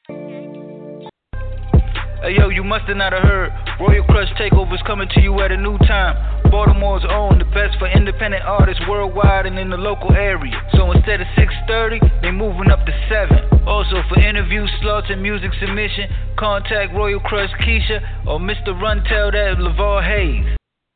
Hey yo, you must have not have heard. Royal Crush Takeover's coming to you at a new time. Baltimore's own, the best for independent artists worldwide and in the local area. So instead of 6:30, they moving up to 7. Also for interviews, slots, and music submission, contact Royal Crush Keisha or Mr. Run Tell That LeVar Hayes.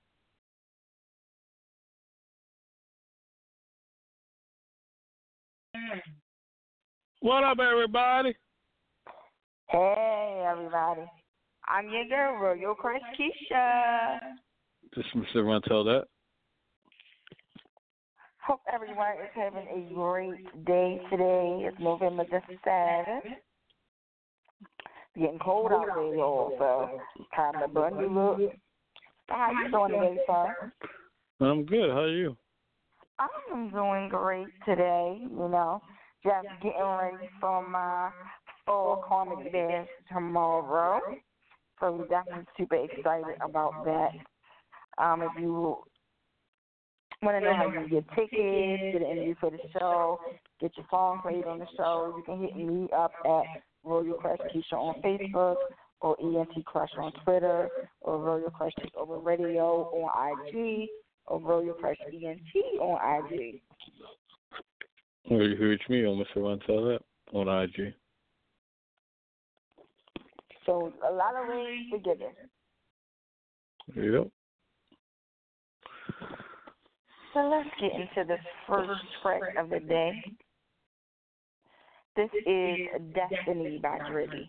What up, everybody? Hey, everybody. I'm your girl, Royal Crush Keisha. Just Mr. Run Tell That. Hope everyone is having a great day today. It's November the 7th. Getting cold out there, y'all, so time to bundle up. How you doing today, sir? I'm good. How are you? I'm doing great today, just getting ready for my fall comedy bash tomorrow. So we're definitely super excited about that. If you want to know how you get tickets, get an interview for the show, get your song played on the show, you can hit me up at Royal Crush Keisha on Facebook or ENT Crush on Twitter or Royal Crush Takeover Radio on IG or Royal Crush ENT on IG. Or you can reach me on Mr. Run Tell That on IG. So a lot of ways to get it. Yep. So let's get into the first track of the day. This is Destiny by Drizzy.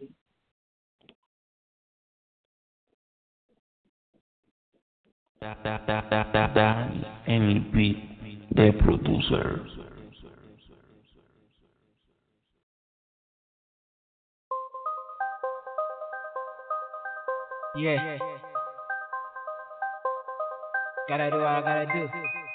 MVP, the producer. Yeah. Gotta do what I gotta do.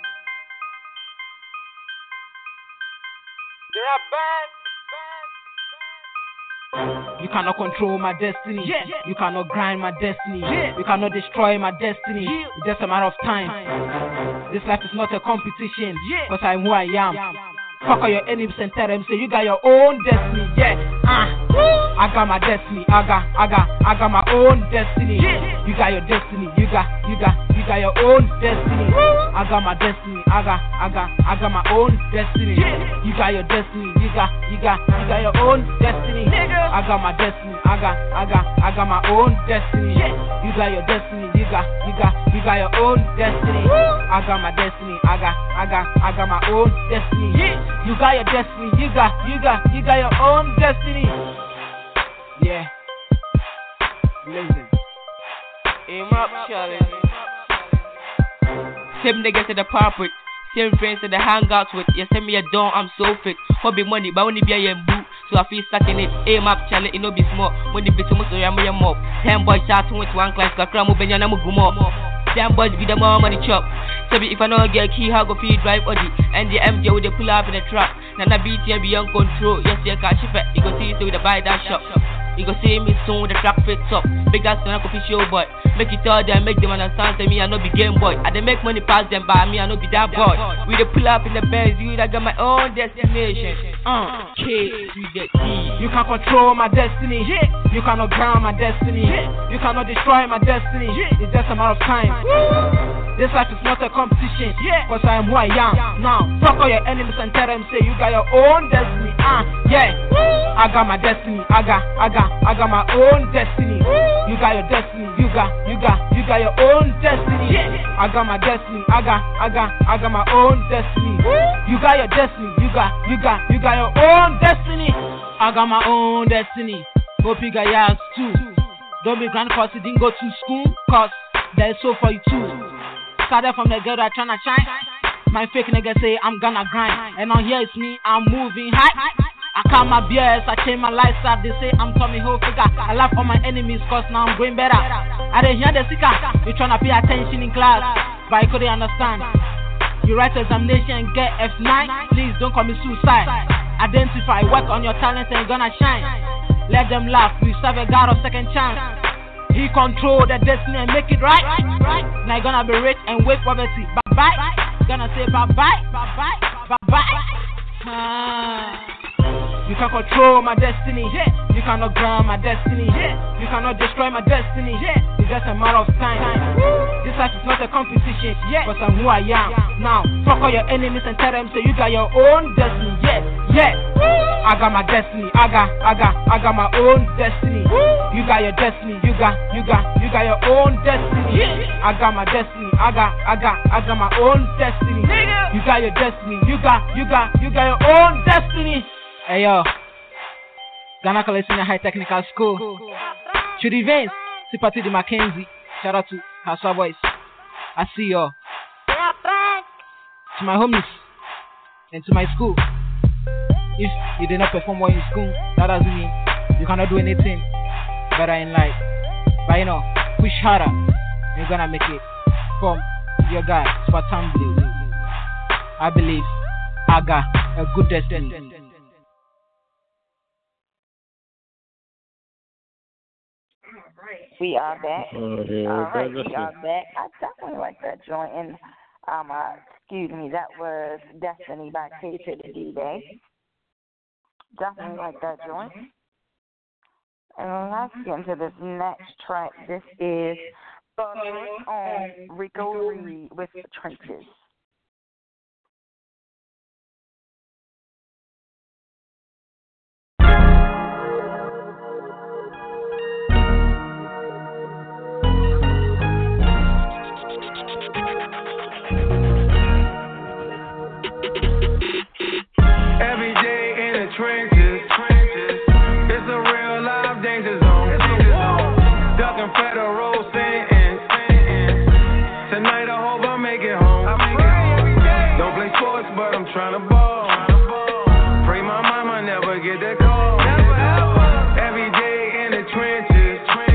You cannot control my destiny. You cannot grind my destiny. You cannot destroy my destiny. It's just a matter of time. This life is not a competition. Cause I'm who I am. Fuck all your enemies and tell them, say you got your own destiny. I got my destiny. I got my own destiny. You got your destiny. You got your own destiny. I got my destiny. I got my own destiny. You got your destiny. You got your own destiny. I got my destiny. I got my own destiny. You got your destiny. You got your own destiny. I got my destiny. I got my own destiny. You got your destiny. You got your own destiny. Yeah. Listen. Aim up, Charlie. Same niggas to the pulpit. Same friends to the hangouts with. You send me a don, I'm so fit. Hobby money, but only be a boot. So I feel stuck in it. Aim up, Charlie, it no be small. When the bitch almost ram me a mob. 10 boys shouting with one class, Kakramu Benyana Mugumo. 10 boys be the more money chop. So if I don't get a key, how go feed drive Audi. And the MJ with the pull up in the trap. Nana beat you beyond control. Yes, you can't ship it. You go see it with the buy that shop. You go see me soon with the trap fits up. Big ass on a coffee show boy. Make it all them, make them understand. Say me I no be game boy. I dey make money pass them by me I no be that boy. We dey pull up in the Benz, you I got my own destination. K to the D. You can't control my destiny. You cannot ground my destiny. You cannot destroy my destiny. It's just a matter of time. This life is not a competition. Cause I am who I am. Now fuck all your enemies and tell them say you got your own destiny. I got my destiny. I got my own destiny. You got your destiny. You got your own destiny. I got my destiny. I got my own destiny. You got your destiny. You got your own destiny. I got my own destiny. Go pick a yard too. Don't be grand cause you didn't go to school. Cause there's so for you too. Started from the girl that tryna shine. My fake nigga say I'm gonna grind. And now here it's me, I'm moving high. I count my BS, I change my lifestyle. They say I'm Tommy Hilfiger. I laugh for my enemies cause now I'm going better. I didn't hear the sicker. You tryna pay attention in class, but I couldn't understand. You write examination and get F9. Please don't commit suicide. Identify, work on your talent and you're gonna shine. Let them laugh, we serve a God of second chance. He control the destiny and make it right. Now you're gonna be rich and wait poverty. Bye-bye. Gonna say bye-bye. Bye-bye. Bye-bye. You can't control my destiny. You cannot grant my destiny. You cannot destroy my destiny. It's just a matter of time. This life is not a competition, but I'm who I am. Now, fuck all your enemies and tell them so you got your own destiny. I got my destiny. I got my own destiny. You got your destiny. You got your own destiny. I got my destiny. I got my own destiny. You got your destiny. You got your own destiny. Hey yo, Ghana College Senior High Technical School. Judy Vance, Sympathy de Mackenzie. Shout out to Hausa Boys. I see y'all. To my homies and to my school. If you did not perform well in school, that doesn't mean you cannot do anything better in life. But you know, push harder and you're gonna make it. From your guy, Spartan Blue. I believe I got a good destiny. We are back. Yeah, Alright, we are back. I definitely like that joint. And excuse me, that was Destiny by K to the D-Day. Definitely like that joint. And let's get into this next track. This is on Rico Reed with The Trenches. Every day in the trenches, it's a real life danger zone. Ducking federal sentence. Tonight I hope I make it home. Don't play sports, but I'm trying to ball. Pray my mama never get that call. Every day in the trenches,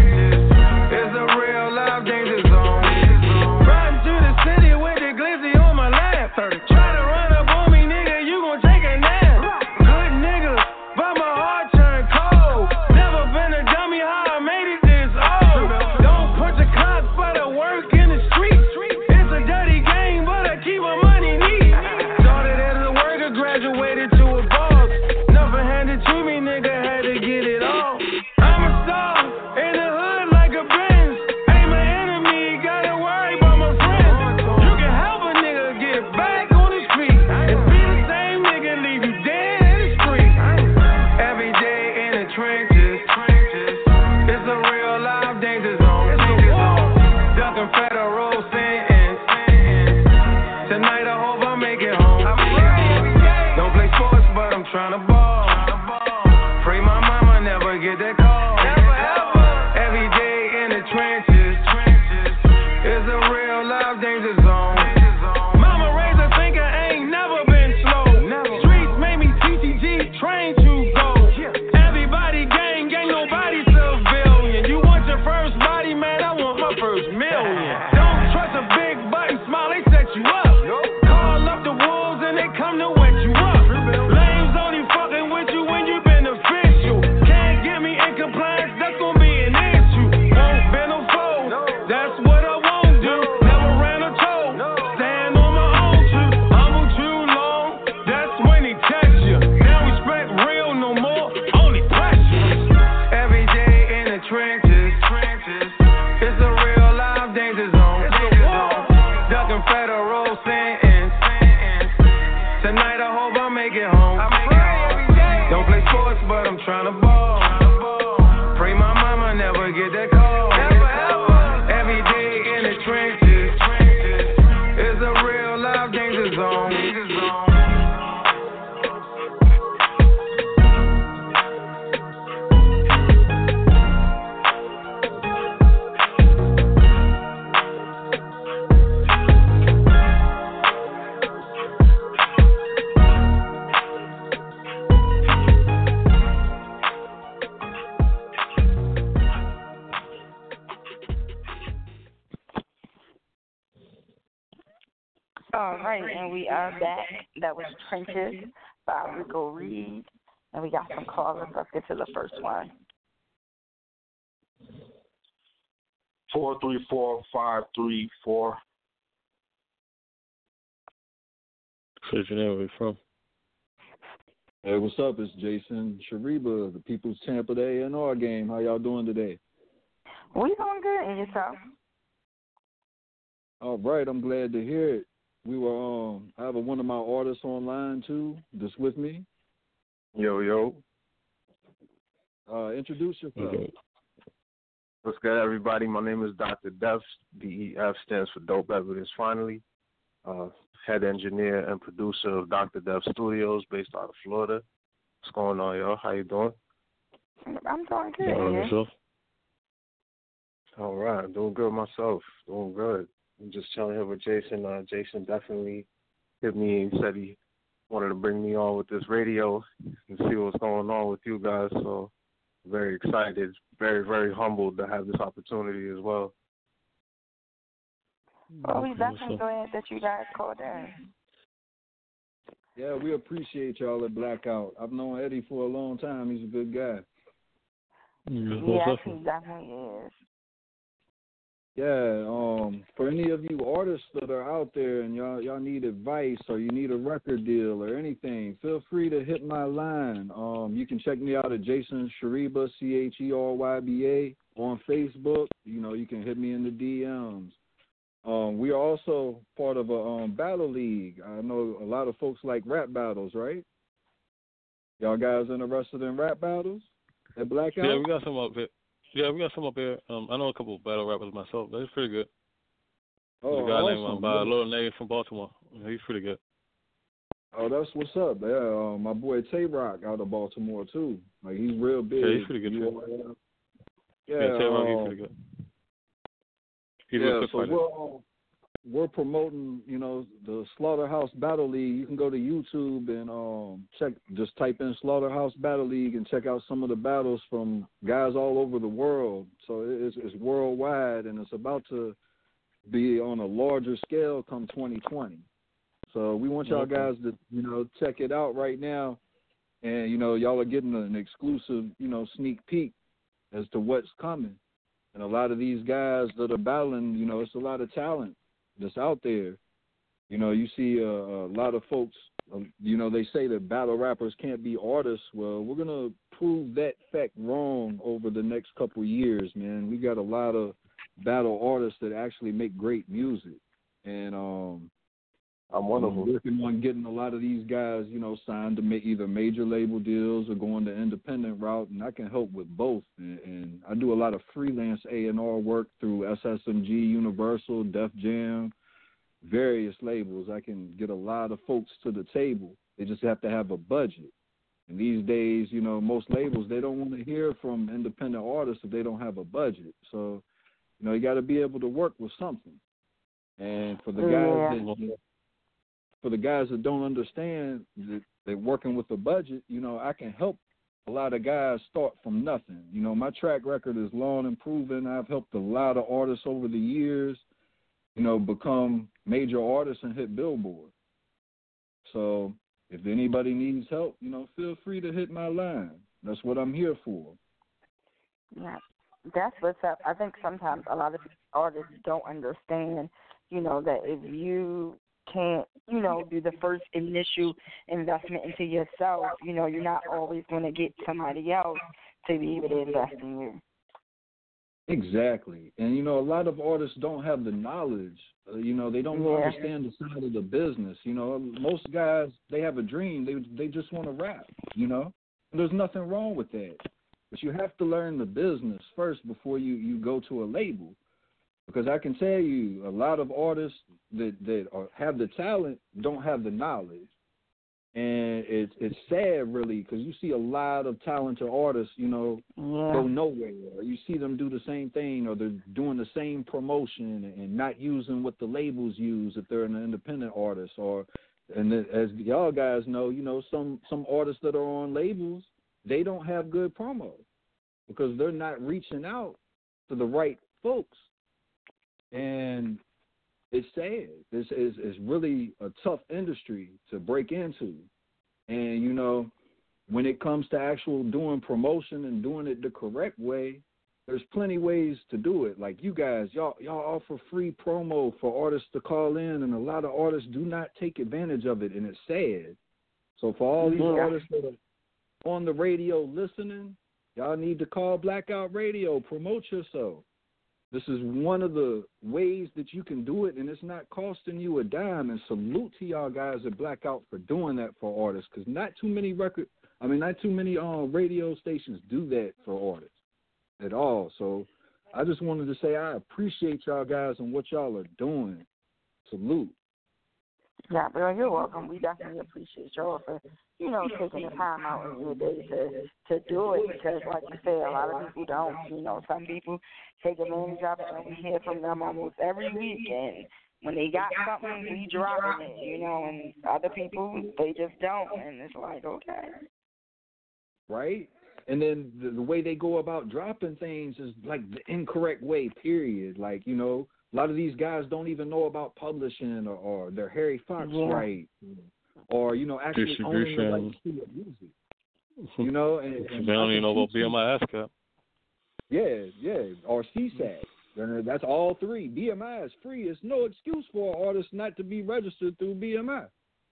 it's a real life danger zone. Riding through the city with the glizzy on my lap. Try to run up on me, nigga, you gon' take a nap. Good nigga, but my heart turned cold. Never been a dummy, how I made it this old. Don't punch a clock for the work in the street. It's a dirty game, but I keep my money neat. Started as a worker, graduated to a boss. Nothing handed to me, nigga, had to get it all. I'm a star in the hood like a Benz. Ain't my enemy, gotta worry about my friends. You can help a nigga get back on his feet. And be the same nigga, leave you dead in the street. Every day in the trenches, it's a real life danger zone. Ducking federal sentence. Tonight I hope I make it home. Don't play sports, but I'm trying to ball. Pray my mama never get that call. Every day in the trenches, it's a real life danger zone. Mama raised a thinker, ain't never been slow. Streets made me TTG, trained to go. Everybody gang, nobody civilian. You want your first body, man, I want my first million. Don't trust a big button smile, they set you up. Call up the wolves and they come to wet you up. Lames only fucking with you when you beneficial. Can't get me in compliance, that's gonna be an issue. Won't bend no fold, that's what I won't do. Never ran a toe, stand on my own truth. Humble too long, that's when he test you. Now respect real no more, only pressure. Every day in the trenches, it's a real life danger zone. Ducking federal sentence. Tonight I hope I make it home. Don't play sports, but I'm trying to ball. Pray my mama never get that call. Every day in the trenches, it's a real life danger zone. All right, and we are back. That was Trenches by Rico Reed. And we got some callers. Let's get to the first one. 434-534. Where's your name? Where you from? Hey, what's up? It's Jason Shariba, the People's Tampa Bay A&R game. How y'all doing today? We doing good, and yourself? All right, I'm glad to hear it. We were I have one of my artists online too, that's with me. Yo. Introduce yourself. Okay. What's good, everybody? My name is Dr. Def. DEF stands for Dope Evidence Finally. Head engineer and producer of Dr. Def Studios based out of Florida. What's going on, y'all? How you doing? I'm doing good. All right, yourself? All right, doing good myself. Doing good. I'm just chilling here with Jason. Jason definitely hit me and said he wanted to bring me on with this radio and see what's going on with you guys. So very excited, very, very humbled to have this opportunity as well. Well, we're definitely glad that you guys called in. Yeah, we appreciate y'all at Blackout. I've known Eddie for a long time. He's a good guy. Yes, he definitely is. Yeah, for any of you artists that are out there and y'all need advice or you need a record deal or anything, feel free to hit my line. You can check me out at Jason Shariba, CHERYBA, on Facebook. You know, you can hit me in the DMs. We are also part of a battle league. I know a lot of folks like rap battles, right? Y'all guys interested in rap battles at Blackout? Yeah, we got some up here. Yeah, we got some up here. I know a couple of battle rappers myself. They're pretty good. There's a guy named by Lil Nate from Baltimore. He's pretty good. Oh, that's what's up. Yeah, my boy Tay-Rock out of Baltimore too. Like he's real big. Yeah, he's pretty good too. Yeah, Tay-Rock, he's pretty good. So we're promoting, you know, the Slaughterhouse Battle League. You can go to YouTube and just type in Slaughterhouse Battle League and check out some of the battles from guys all over the world. So it's worldwide, and it's about to be on a larger scale come 2020. So we want y'all guys to, you know, check it out right now. And, you know, y'all are getting an exclusive, you know, sneak peek as to what's coming. And a lot of these guys that are battling, you know, it's a lot of talent that's out there. You know, you see a lot of folks, you know, they say that battle rappers can't be artists. Well, we're going to prove that fact wrong over the next couple of years, man. We got a lot of battle artists that actually make great music. And I'm one of them. Working on getting a lot of these guys, you know, signed to make either major label deals or going the independent route, and I can help with both. And I do a lot of freelance A&R work through SSMG, Universal, Def Jam, various labels. I can get a lot of folks to the table. They just have to have a budget. And these days, you know, most labels, they don't want to hear from independent artists if they don't have a budget. So, you know, you got to be able to work with something. And for the guys that don't understand that they're working with a budget, you know, I can help a lot of guys start from nothing. You know, my track record is long and proven. I've helped a lot of artists over the years, you know, become major artists and hit Billboard. So if anybody needs help, you know, feel free to hit my line. That's what I'm here for. Yeah, that's what's up. I think sometimes a lot of artists don't understand, you know, that if you can't, you know, do the first initial investment into yourself, you know, you're not always going to get somebody else to be able to invest in you. Exactly. And, you know, a lot of artists don't have the knowledge. You know, they don't understand the side of the business. You know, most guys, they have a dream. They just want to rap, you know. And there's nothing wrong with that. But you have to learn the business first before you go to a label. Because I can tell you, a lot of artists that have the talent don't have the knowledge. And it's sad, really, because you see a lot of talented artists, you know, go nowhere. Or you see them do the same thing, or they're doing the same promotion and not using what the labels use if they're an independent artist. And as y'all guys know, you know, some artists that are on labels, they don't have good promo because they're not reaching out to the right folks. And it's sad. It's really a tough industry to break into. And, you know, when it comes to actual doing promotion and doing it the correct way, there's plenty ways to do it. Like you guys, y'all offer free promo for artists to call in, and a lot of artists do not take advantage of it, and it's sad. So for all these artists that are on the radio listening, y'all need to call Blackout Radio. Promote yourself. This is one of the ways that you can do it, and it's not costing you a dime. And salute to y'all guys at Blackout for doing that for artists, because not too many radio stations do that for artists at all. So I just wanted to say I appreciate y'all guys and what y'all are doing. Salute. Yeah, Bill, you're welcome. We definitely appreciate y'all for, taking the time out in your day to do it, because, like you said, a lot of people don't. Some people take advantage of it, and we hear from them almost every week, and when they got something, we dropping it, and other people, they just don't, and it's like, okay. Right? And then the way they go about dropping things is like the incorrect way, period. Like, a lot of these guys don't even know about publishing or their Harry Fox right, or actually owning the rights to your music. And they don't even know about BMI ASCAP. Yeah, or CSAC. That's all three. BMI is free. It's no excuse for an artist not to be registered through BMI.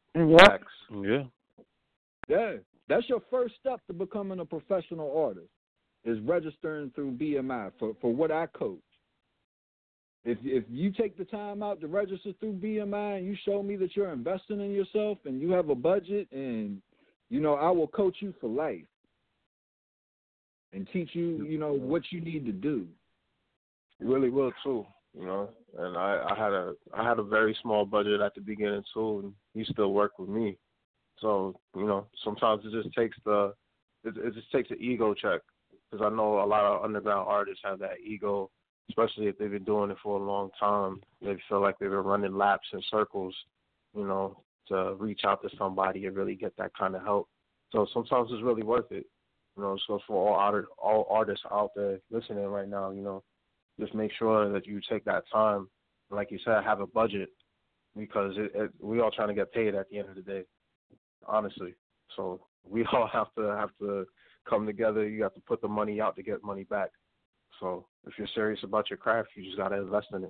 Yeah. That's your first step to becoming a professional artist, is registering through BMI for what I coach. If you take the time out to register through BMI and you show me that you're investing in yourself and you have a budget, and I will coach you for life and teach you, what you need to do. You really will too, And I had a very small budget at the beginning too, and you still work with me. So sometimes it just takes an ego check, because I know a lot of underground artists have that ego. Especially if they've been doing it for a long time, they feel like they've been running laps in circles, to reach out to somebody and really get that kind of help. So sometimes it's really worth it, So for all artists out there listening right now, just make sure that you take that time. Like you said, have a budget, because we all trying to get paid at the end of the day, honestly. So we all have to come together. You have to put the money out to get money back. So if you're serious about your craft, you just got to invest in it.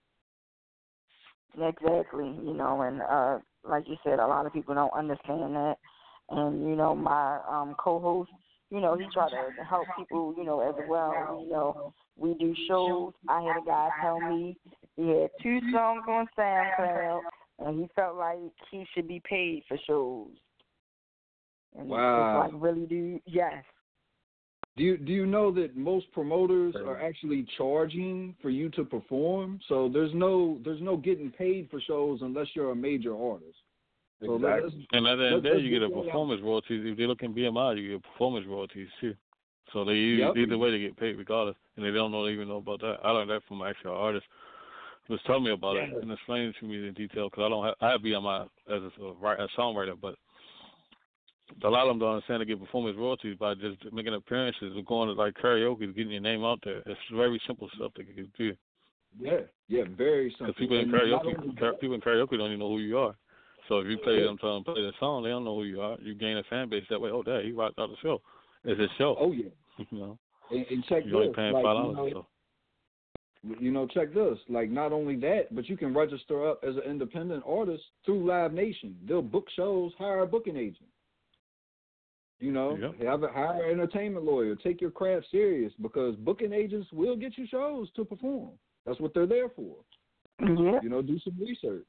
Exactly, and like you said, a lot of people don't understand that. And, my co-host, he try to help people, as well. We do shows. I had a guy tell me he had 2 songs on SoundCloud, and he felt like he should be paid for shows. And wow. It's like, really, dude? Yes. Do you know that most promoters are actually charging for you to perform? So there's no getting paid for shows unless you're a major artist. So exactly. And at the end of the day, you get a performance royalties. If they look in BMI, you get performance royalties too. So they either way they get paid regardless, and they don't even know about that. I learned that from an actual artist who was telling me about it and explaining it to me in detail, because I have BMI as a songwriter, but a lot of them don't understand to get performance royalties by just making appearances or going to like karaoke, getting your name out there. It's very simple stuff that you can do. Yeah, very simple. Because people in karaoke don't even know who you are. So if you play them, tell them play the song, they don't know who you are. You gain a fan base that way. Oh, dang, he rocked out the show. It's a show. Oh yeah. And check you're this. only paying $5. Check this. Like, not only that, but you can register up as an independent artist through Live Nation. They'll book shows, hire a booking agent. Hire an entertainment lawyer. Take your craft serious, because booking agents will get you shows to perform. That's what they're there for. Yeah. Do some research.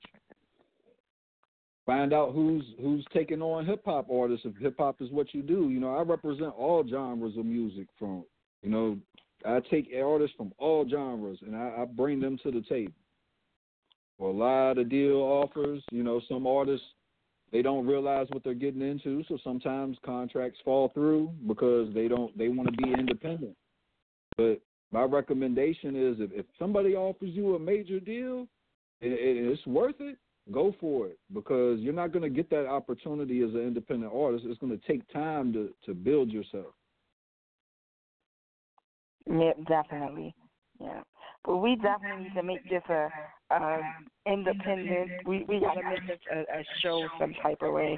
Find out who's taking on hip hop artists if hip hop is what you do. I represent all genres of music. I take artists from all genres and I bring them to the table. For a lot of deal offers, some artists, they don't realize what they're getting into, so sometimes contracts fall through because they want to be independent. But my recommendation is if somebody offers you a major deal and it's worth it, go for it, because you're not going to get that opportunity as an independent artist. It's going to take time to build yourself. Yeah, definitely. Yeah. But we definitely need to make this a independent. We got to make this a show some type of way.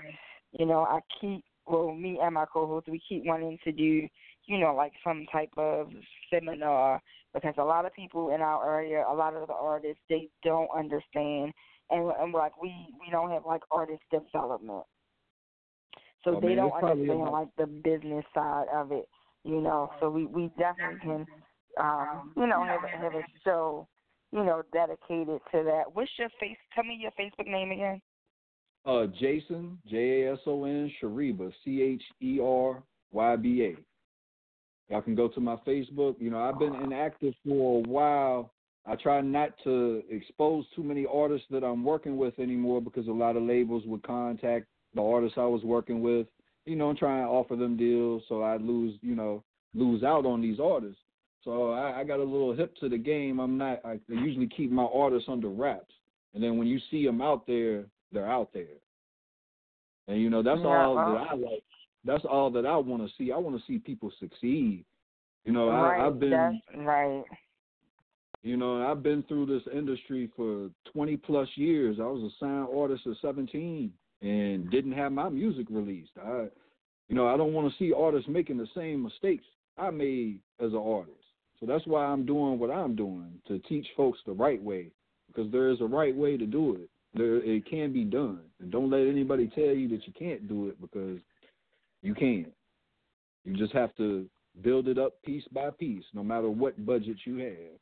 Me and my co-host, we keep wanting to do, like some type of seminar, because a lot of people in our area, a lot of the artists, they don't understand. And like we don't have like artist development. So they don't understand like the business side of it, you know. So we definitely can, you know, have a show, you know, dedicated to that. What's your Tell me your Facebook name again. Jason, Jason Cheryba, Cheryba. Y'all can go to my Facebook. You know, I've been inactive for a while. I try not to expose too many artists that I'm working with anymore because a lot of labels would contact the artists I was working with, you know, and try and offer them deals, so I'd lose out on these artists. So I got a little hip to the game. I usually keep my artists under wraps, and then when you see them out there, they're out there. And you know, that's all that I like. That's all that I want to see. I want to see people succeed. You know, I've been right. You know, I've been through this industry for 20 plus years. I was a signed artist at 17 and didn't have my music released. I don't want to see artists making the same mistakes I made as an artist. So that's why I'm doing what I'm doing, to teach folks the right way, because there is a right way to do it. It can be done. And don't let anybody tell you that you can't do it, because you can. You just have to build it up piece by piece, no matter what budget you have.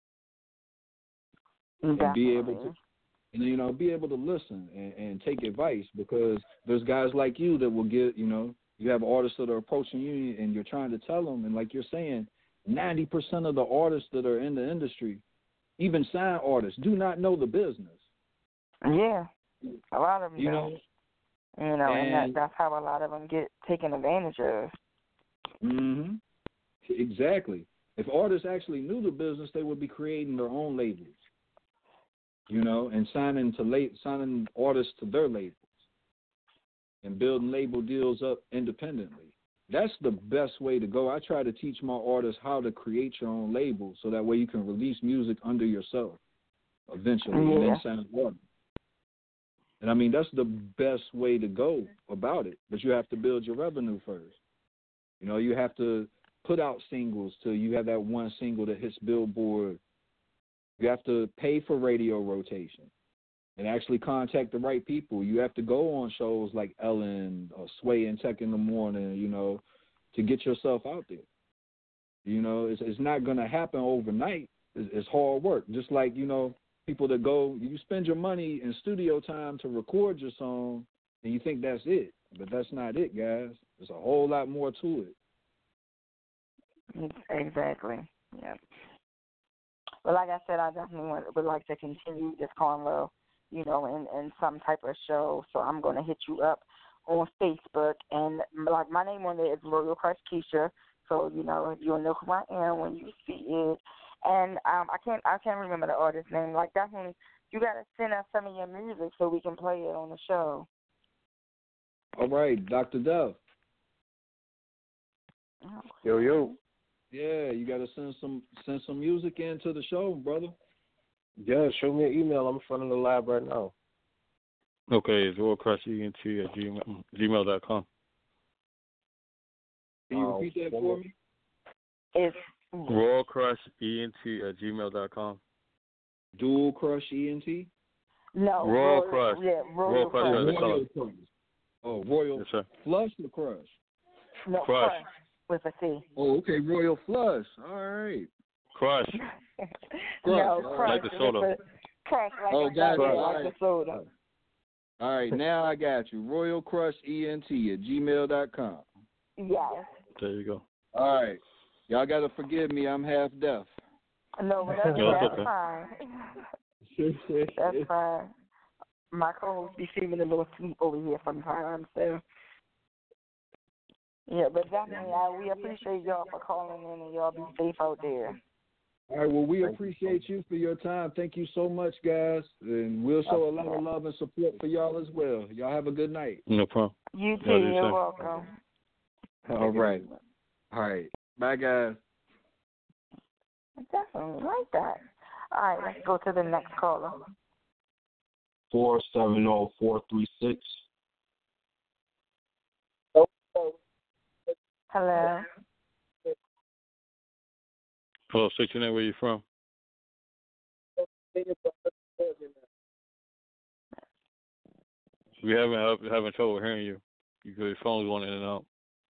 And be able to, be able to listen and take advice, because there's guys like you that will get, you have artists that are approaching you and you're trying to tell them, and like you're saying, 90% of the artists that are in the industry, even signed artists, do not know the business. Yeah, a lot of them don't. And that's how a lot of them get taken advantage of. Mm-hmm. Exactly. If artists actually knew the business, they would be creating their own labels. And signing artists to their labels and building label deals up independently. That's the best way to go. I try to teach my artists how to create your own label, so that way you can release music under yourself eventually, and then sign artists. And I mean, that's the best way to go about it. But you have to build your revenue first. You have to put out singles till you have that one single that hits Billboard. You have to pay for radio rotation and actually contact the right people. You have to go on shows like Ellen or Sway and Tech in the Morning, to get yourself out there. It's not going to happen overnight. It's hard work. Just like, people that go, you spend your money in studio time to record your song and you think that's it. But that's not it, guys. There's a whole lot more to it. Exactly. Yeah. But like I said, I definitely would like to continue this convo, in some type of show. So I'm going to hit you up on Facebook. And, like, my name on there is Royal Crush Keisha. So, you'll know who I am when you see it. And I can't remember the artist's name. Like, definitely, you got to send us some of your music so we can play it on the show. All right, Dr. Dove. Yo. Yeah, you got to send some music into the show, brother. Yeah, show me an email. I'm in front of the lab right now. Okay, it's royalcrushent@gmail.com. Can you repeat that for me? It's royalcrushent@gmail.com. Dual Crush ENT? No. Royal Crush. Yeah, Royal Crush. Royal Crush. Oh, Royal yes, Flush or Crush? No, Crush. With a C. Oh, okay, Royal Flush. All right. Crush. No, Crush. Like the soda. Crush, like the soda. All right, now I got you. royalcrushent@gmail.com. Yes. There you go. All right. Y'all got to forgive me. I'm half deaf. No, but that's okay. fine. That's fine. My co-host be seeming a little sleep over here sometimes, so. Yeah, but definitely, we appreciate y'all for calling in, and y'all be safe out there. All right, well, we appreciate you for your time. Thank you so much, guys, and we'll show a lot of love and support for y'all as well. Y'all have a good night. No problem. You too. You're welcome. All right. All right. Bye, guys. Definitely like that. All right, let's go to the next caller. 470-436. Hello. Hello, state your name. Where you from? We having trouble hearing you. Your phone's going in and out.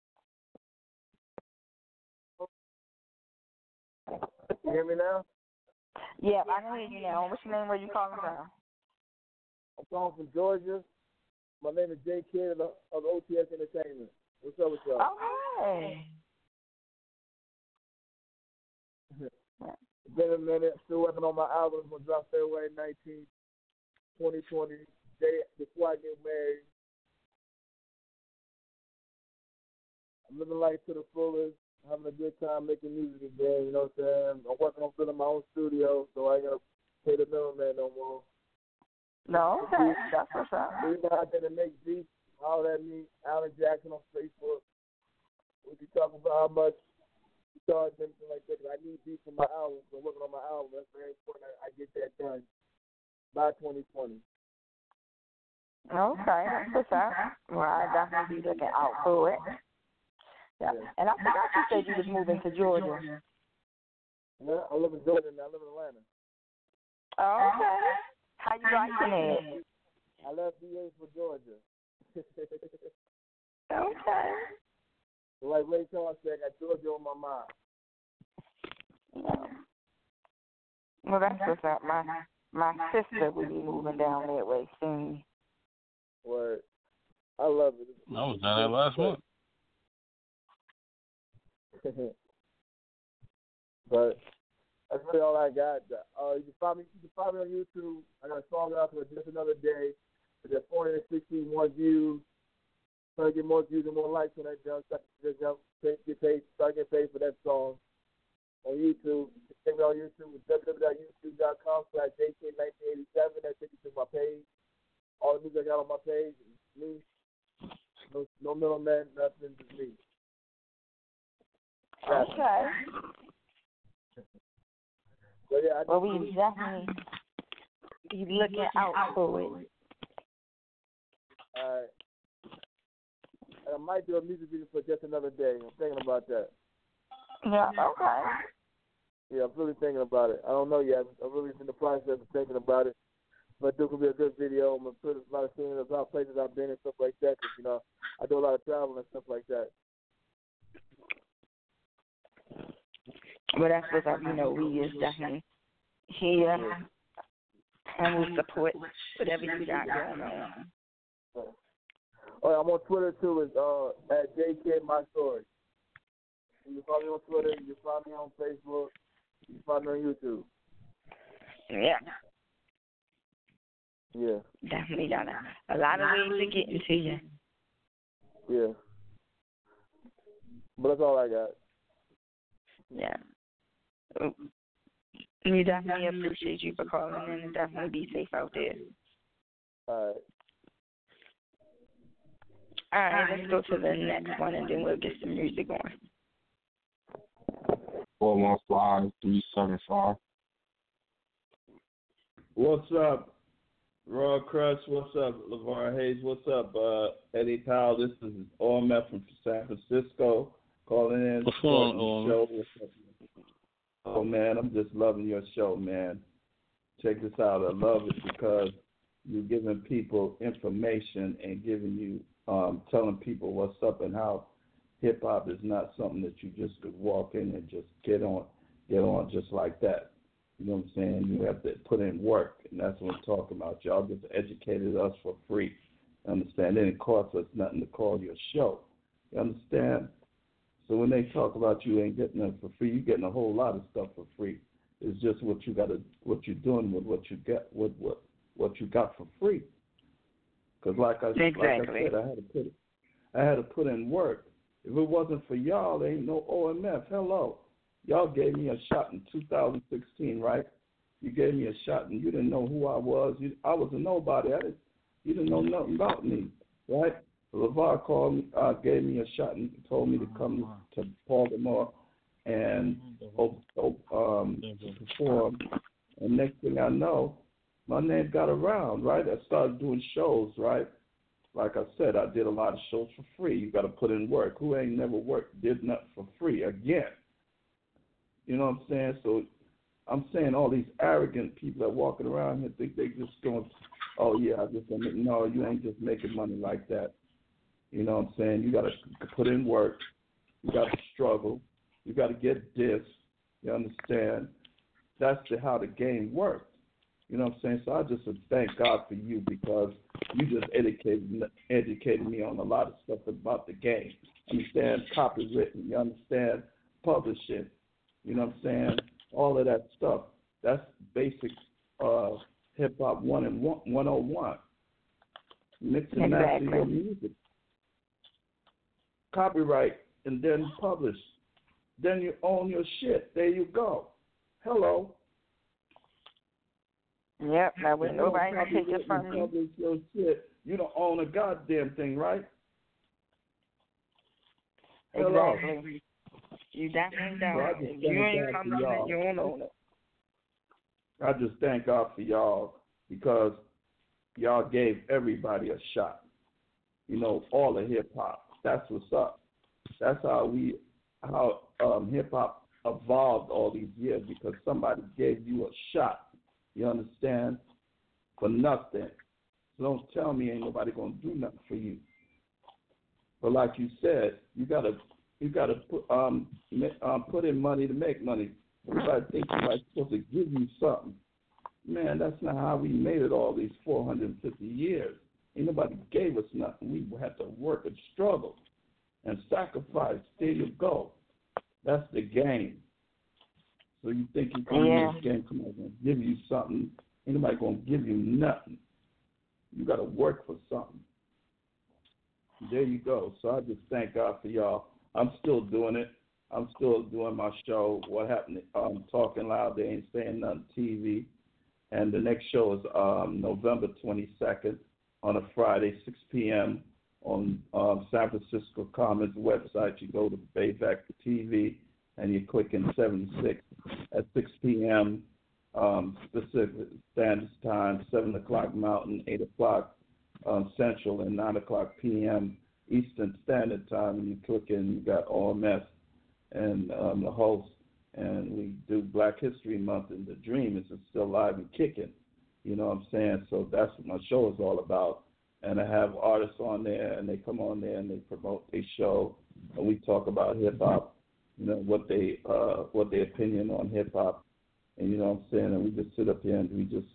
You hear me now? Yeah, I can hear you now. What's your name? Where you calling from? I'm calling from Georgia. My name is Jay Kidd of OTS Entertainment. What's up with y'all? Oh, hey. It's been a minute. Still working on my album. I'm going to drop February 19th, 2020. Day before I get married. I'm living life to the fullest. Having a good time making music again. You know what I'm saying? I'm working on building my own studio, so I ain't got to pay the middleman no more. No, okay. That's what's up. We got out there to make beats. All that me, Alan Jackson on Facebook. We be talking about how much we charge and everything like that. I need beats for my album, so I'm working on my album. That's very important. I get that done by 2020. Okay, that's what's up. Well, I definitely be looking out for it. Yeah. And I forgot you said you was moving to Georgia. Yeah, I live in Georgia now. I live in Atlanta. Oh, okay. How you liking it? I left VA for Georgia. Okay. Like Ray Charles said, I got Georgia on my mind. Yeah. Well, that's what's up. My sister will be moving down that way soon. Word. I love it. I was down there last month. But that's really all I got. You can find me on YouTube. I got a song out for Just Another Day. I got 461 views. Trying to get more views and more likes on that jump. Start getting paid for that song on YouTube. Check me on YouTube at www.youtube.com/JK1987. That takes you to my page. All the music I got on my page is me. No middleman, nothing, just me. Okay. So, yeah, well, we definitely be looking out for it. All right. And I might do a music video for Just Another Day. I'm thinking about that. Yeah, okay. Yeah, I'm really thinking about it. I don't know yet. I'm really in the process of thinking about it. But it could be a good video. I'm going to put a lot of scenes about places I've been and stuff like that. Cause, you know, I do a lot of travel and stuff like that. But that's what's up. You know, we is definitely here and we'll support whatever you got going on. Oh, I'm on Twitter too. It's at JKMyStory. You can follow me on Twitter. You can find me on Facebook. You can find me on YouTube. Yeah. Yeah. Definitely got a lot of ways to get into you. Yeah. But that's all I got. Yeah. We definitely appreciate you for calling in and definitely be safe out there. All right. All right, let's go to the next one and then we'll get some music on. 415-375. What's up, Raw Crush? What's up, LeVar Hayes? What's up, Eddie Powell? This is OMF from San Francisco calling in. What's going on, Oh, man, I'm just loving your show, man. Check this out. I love it because you're giving people information and giving you, telling people what's up and how hip-hop is not something that you just could walk in and just get on just like that. You know what I'm saying? You have to put in work, and that's what I'm talking about. Y'all just educated us for free. You understand? It didn't cost us nothing to call your show. You understand? So when they talk about you ain't getting it for free, you're getting a whole lot of stuff for free. It's just what you're doing with what you get, with what you got for free. Because like I said, I had to put in work. If it wasn't for y'all, there ain't no OMF. Hello. Y'all gave me a shot in 2016, right? You gave me a shot and you didn't know who I was. I was a nobody. You didn't know nothing about me, right? LeVar called me, gave me a shot and told me to come to Baltimore and perform. And next thing I know, my name got around, right? I started doing shows, right? Like I said, I did a lot of shows for free. You got to put in work. Who ain't never worked, did nothing for free again? You know what I'm saying? So I'm saying all these arrogant people that walking around here think they just going, oh, yeah, no, you ain't just making money like that. You know what I'm saying? You got to put in work. You got to struggle. You got to get this. You understand? That's how the game works. You know what I'm saying? So I just thank God for you because you just educated me on a lot of stuff about the game. You understand copywritten. You understand publishing. You know what I'm saying? All of that stuff. That's basic hip-hop 101. Mix and master your music. Copyright and then publish. Then you own your shit. There you go. Hello. Yep, that was nobody gonna take it from you. Publish your shit. You don't own a goddamn thing, right? Hello. Exactly. You definitely don't. If you ain't coming in, you don't own it. I just thank God for y'all because y'all gave everybody a shot. You know, all of hip hop. That's what's up. That's how hip hop evolved all these years because somebody gave you a shot. You understand? For nothing. So don't tell me ain't nobody gonna do nothing for you. But like you said, you gotta put in money to make money. Everybody thinks somebody's supposed to give you something. Man, that's not how we made it all these 450 years. Ain't nobody gave us nothing. We had to work and struggle and sacrifice. There you go. That's the game. So you think you come in this game, come on, gonna give you something. Ain't nobody gonna give you nothing. You gotta work for something. There you go. So I just thank God for y'all. I'm still doing it. I'm still doing my show. What happened? Talking Loud. They ain't saying nothing. TV. And the next show is November 22nd on a Friday, 6 p.m. on San Francisco Commons website. You go to Bayback TV and you click in 76 at 6 p.m. Pacific Standard Time, 7 o'clock Mountain, 8 o'clock Central, and 9 o'clock p.m. Eastern Standard Time. And you click in, you got OMS and the host. And we do Black History Month, and the Dream is still alive and kicking. You know what I'm saying? So that's what my show is all about. And I have artists on there, and they come on there and they promote their show, and we talk about hip hop. You know what their opinion on hip hop, and you know what I'm saying. And we just sit up here and we just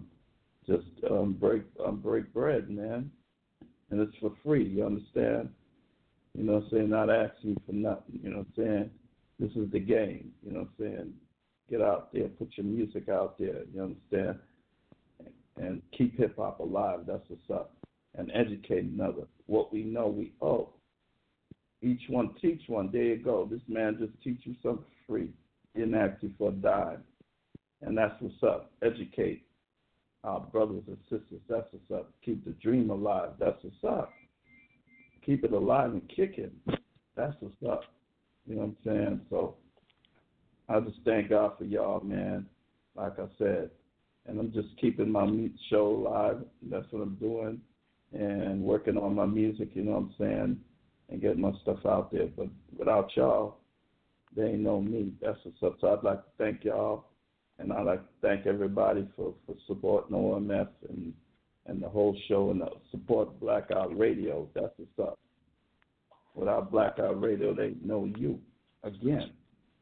break bread, man. And it's for free. You understand? You know what I'm saying? Not asking for nothing. You know what I'm saying? This is the game, you know what I'm saying? Get out there, put your music out there, you understand? And keep hip-hop alive, that's what's up. And educate another. What we know, we owe. Each one teach one, there you go. This man just teach you something free. Didn't ask you for a dime. And that's what's up. Educate our brothers and sisters, that's what's up. Keep the dream alive, that's what's up. Keep it alive and kicking, that's what's up. You know what I'm saying? So I just thank God for y'all, man, like I said. And I'm just keeping my show alive. That's what I'm doing. And working on my music, you know what I'm saying, and getting my stuff out there. But without y'all, there ain't no me. That's what's up. So I'd like to thank y'all. And I'd like to thank everybody for supporting OMF and the whole show and support Blackout Radio. That's what's up. Without Blackout Radio, they know you again.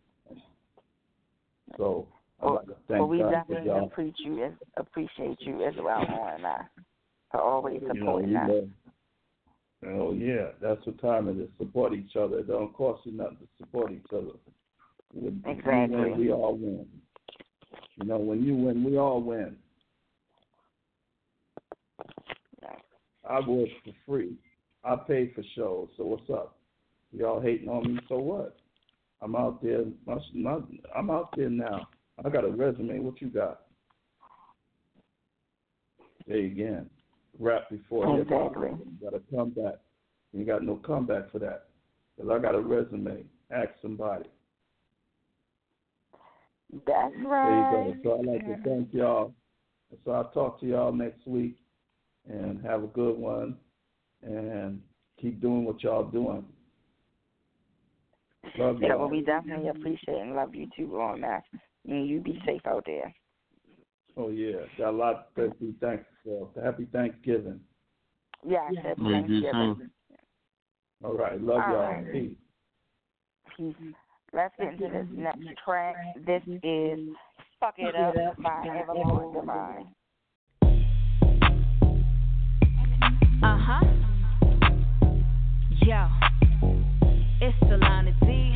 So I'd like to thank we God definitely for y'all. appreciate you as well, on for always supporting us. Oh yeah, that's what time it is. Support each other. It don't cost you nothing to support each other. Exactly. You win, we all win. You know, when you win, we all win. I work for free. I pay for shows, so what's up? Y'all hating on me, so what? I'm out there. I'm out there now. I got a resume. What you got? There again. Rap before exactly. You got to come back. You got no comeback for that. Because I got a resume. Ask somebody. That's right. There you go. So I'd like to thank y'all. So I'll talk to y'all next week. And have a good one. And keep doing what y'all doing. Love you. Yeah, well, we definitely appreciate and love you too on that. And you be safe out there. Oh, yeah. Got a lot to be thankful for. Happy Thanksgiving. Yeah, happy Thanksgiving. All right. Love y'all. Right. Peace. Peace. Let's get into this next track. This is Fuck It Up by Avalon Divine. Yo, it's Delana D.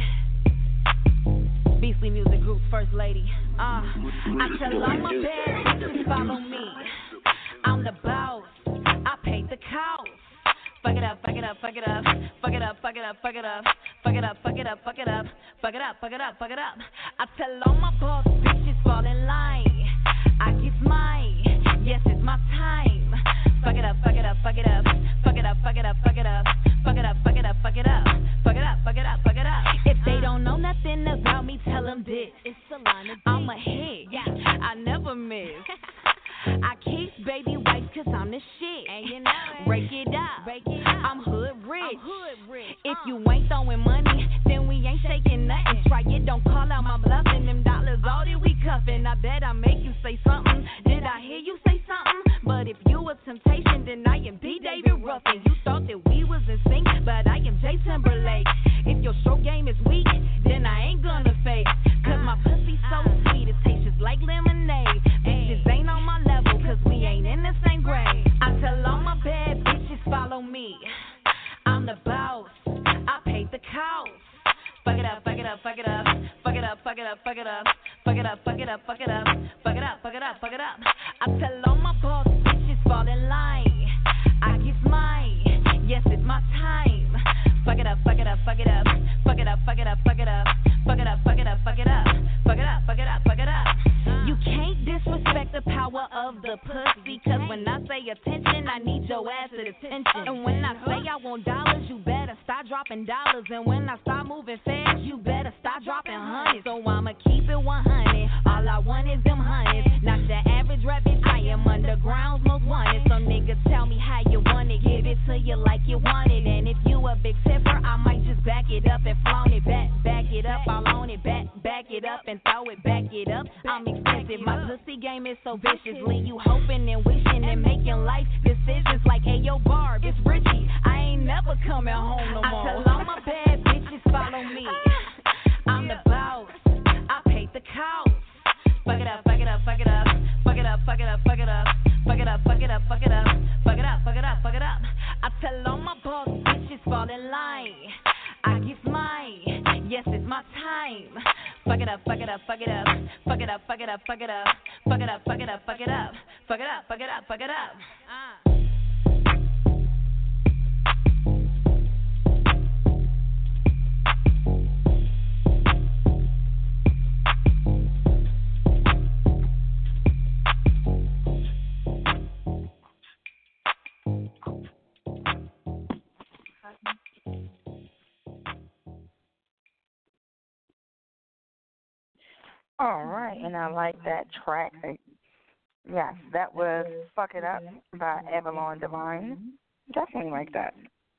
Beastly Music Group's first lady. I tell all my bad bitches follow me. I'm the boss. I paid the cost. Fuck it up, fuck it up, fuck it up, fuck it up, fuck it up, fuck it up, fuck it up, fuck it up, fuck it up, fuck it up, fuck it up, fuck it up. I tell all my boss bitches fall in line. I get mine. Yes, it's my time. Fuck it up, fuck it up, fuck it up, fuck it up, fuck it up, fuck it up, fuck it up, fuck it up, fuck it up, fuck it up, fuck it up, fuck it up. If they don't know nothing about me, tell them this. It's Solana D. I'm a hit. I never miss. I keep baby wipes cause I'm the shit. And you know it. Break it up. I'm hood rich. If you ain't throwing money, then we ain't shaking nothing. Try it, don't call out my bluff and them dollars all that we cuffin'. I bet I make you say something. Did I hear you say something? But if you a temptation, then I am D. David Ruffin. You thought that we was in sync, but I am Jay Timberlake. If your stroke game is weak, then I ain't gonna fake. Cause my pussy so sweet, it tastes just like lemonade. Bitches ain't on my level, cause we ain't in the same grade. I tell all my bad bitches follow me. I'm the boss, I paid the cost. Fuck it up, fuck it up, fuck it up, fuck it up, fuck it up, fuck it up, fuck it up, fuck it up, fuck it up, fuck it up, fuck it up, fuck it up. I tell all my boss bitches fall in line. I get mine, yes it's my time. Fuck it up, fuck it up, fuck it up, fuck it up, fuck it up, fuck it up, fuck it up, fuck it up, fuck it up, fuck it up, fuck it up, fuck it up. You can't disrespect the power of the pussy, cause when I say attention, I need your ass at attention. And when I say I want dollars, you better start dropping dollars. And when I start moving fast, you better start dropping hundreds. So I'ma keep it 100. All I want is them hundreds. Not your average rap, bitch, I am underground's most wanted. So niggas tell me how you want it, give it to you like you want it. And if you a big tipper, I might just back it up and flaunt it. Back it up, I'll own it. Back it up and throw it, back it up. I'm expensive, my pussy game is so vicious. Leave you hoping and wishing and making life decisions like, hey, yo, Barb, it's Richie. I ain't never coming home no more. I tell all my bad bitches follow me. I'm the boss, I paid the cost. Fuck it up, fuck it up, fuck it up, fuck it up, fuck it up, fuck it up, fuck it up, fuck it up, fuck it up, fuck it up, fuck it up, fuck it up. I tell all my boss bitches fall in line. I get mine, yes it's my time. Fuck it up, fuck it up, fuck it up, fuck it up, fuck it up, fuck it up, fuck it up, fuck it up, fuck it up, fuck it up, fuck it up, fuck it up. All right, and I like that track. Yes, that was Fuck It Up by Avalon Divine. Definitely like that.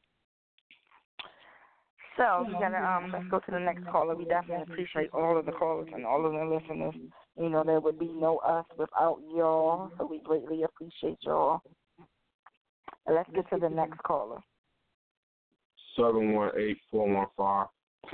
So we gotta let's go to the next caller. We definitely appreciate all of the callers and all of the listeners. You know, there would be no us without y'all, so we greatly appreciate y'all. And let's get to the next caller. 718-415.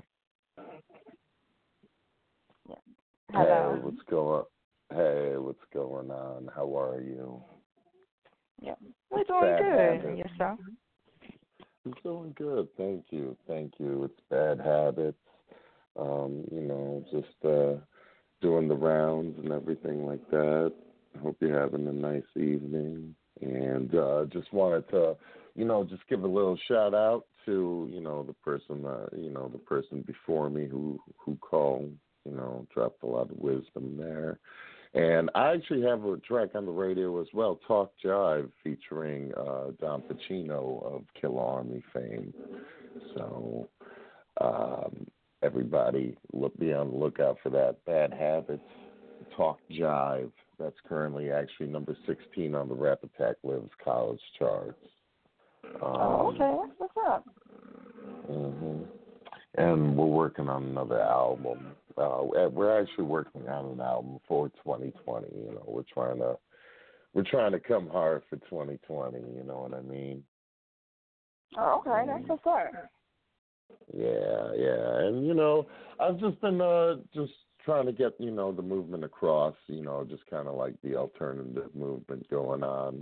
Hello. Hey, what's going? Hey, what's going on? How are you? Yeah, we're doing good. And yourself? I'm doing good. Thank you. It's Bad Habits. You know, just doing the rounds and everything like that. I hope you're having a nice evening. And just wanted to, you know, just give a little shout out to, you know, the person before me who called. You know, dropped a lot of wisdom there. And I actually have a track on the radio as well, Talk Jive, featuring Don Pacino of Kill Army fame. So everybody be on the lookout for that. Bad Habits, Talk Jive. That's currently actually number 16 on the Rap Attack Lives college charts. Okay, what's up? Mm-hmm. And we're working on another album. We're actually working on an album for 2020. You know, we're trying to come hard for 2020. You know what I mean? Oh, okay, that's what's up. Yeah. And, I've just been just trying to get, the movement across, just kind of like the alternative movement going on,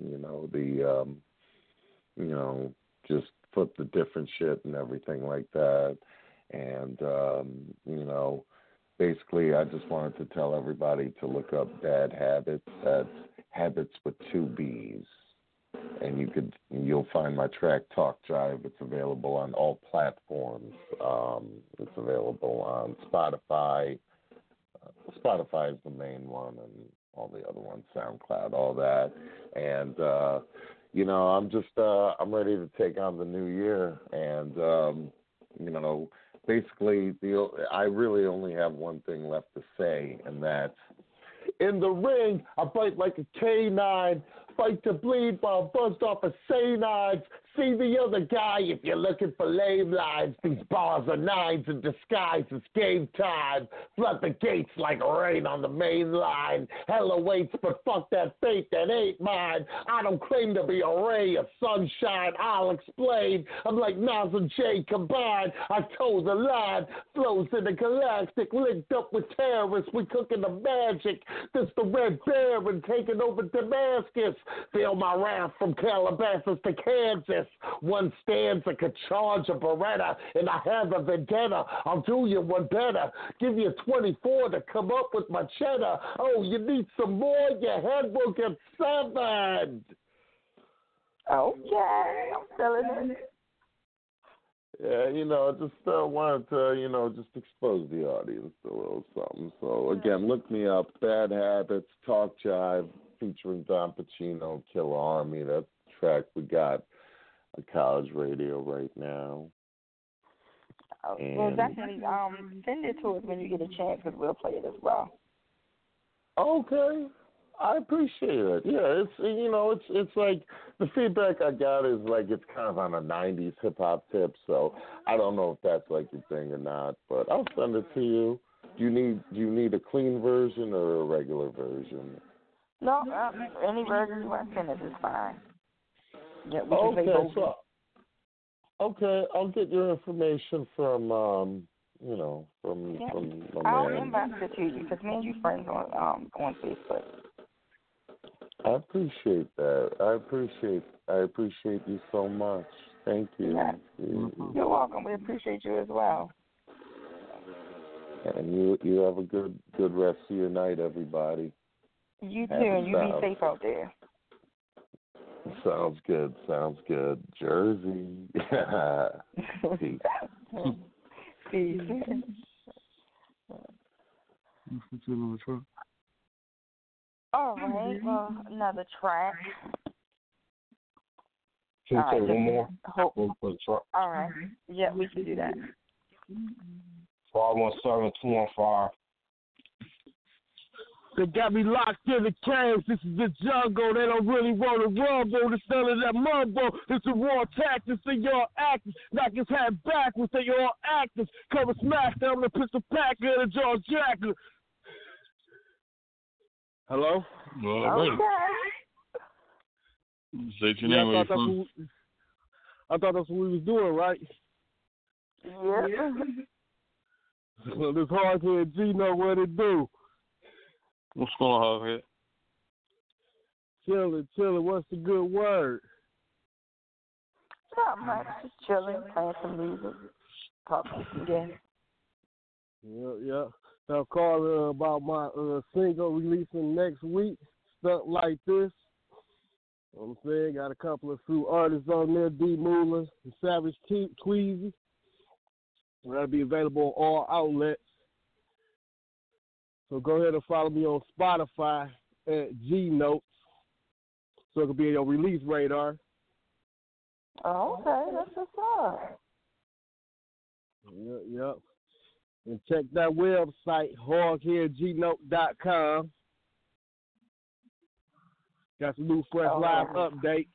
just flip the different shit and everything like that. And, basically I just wanted to tell everybody to look up Bad Habits. That's Habits with 2 B's. And you'll find my track Talk Jive. It's available on all platforms. It's available on Spotify. Spotify is the main one, and all the other ones, SoundCloud, all that. And I'm just I'm ready to take on the new year, and basically I really only have one thing left to say, and that's in the ring I fight like a canine. Fight to bleed while buzzed off of cyanide. See the other guy if you're looking for lame lines. These bars are 9s in disguise. It's game time. Flood the gates like rain on the main line. Hell awaits, but fuck that fate that ain't mine. I don't claim to be a ray of sunshine. I'll explain. I'm like Nas and Jay combined. I toe the line. Flows in the galactic. Linked up with terrorists. We cooking the magic. This the Red Baron taking over Damascus. Feel my wrath from Calabasas to Kansas. One stanza could charge a Beretta, and I have a vendetta. I'll do you one better. Give you 24 to come up with my cheddar. Oh, you need some more? Your head will get severed. Okay, I'm feeling it. Yeah, just wanted to, just expose the audience to a little something. So, again, look me up, Bad Habits, Talk Jive, featuring Don Pacino, Killer Army. That's the track we got on college radio right now. Well, definitely send it to us when you get a chance, because we'll play it as well. Okay. I appreciate it. Yeah, it's like the feedback I got is like it's kind of on a 90s hip hop tip, so I don't know if that's like your thing or not, but I'll send it to you. Do you need a clean version or a regular version? No, any version you want to send us is fine. Yeah, we can play both. Okay, I'll get your information from from my I'll man. inbox it to you, because me and you friends on Facebook. I appreciate that. I appreciate you so much. Thank you. Yeah. You're welcome. We appreciate you as well. And you have a good rest of your night, everybody. You too, and you be safe out there. Sounds good. Jersey. Peace. Peace. All right, well, another track. Can you say one more? All right. Yeah, we can do that. 517-215. They got me locked in the cage. This is the jungle. They don't really want to rumble. The smell of that mumbo. It's a raw tactics. They all actors. Knock his head backwards. They all actors. Come and smash them. The pistol packer and the jaw jacker. Hello? Okay. Say your name. Where you from? I thought that's what we was doing, right? Yeah. This hardhead G know what it do. What's going on, hardhead? Chilling. What's the good word? Not much. Just chilling, playing some music, talking again. Yeah. Now calling about my single releasing next week, stuff like this. You know what I'm saying? Got a couple of few artists on there, D Moolah and Savage Tweezy. That'll be available on all outlets. So go ahead and follow me on Spotify at G Notes, so it can be on your release radar. Oh, okay, that's what's up. Yep. And check that website, hogheadgnote.com. Got some new fresh live updates.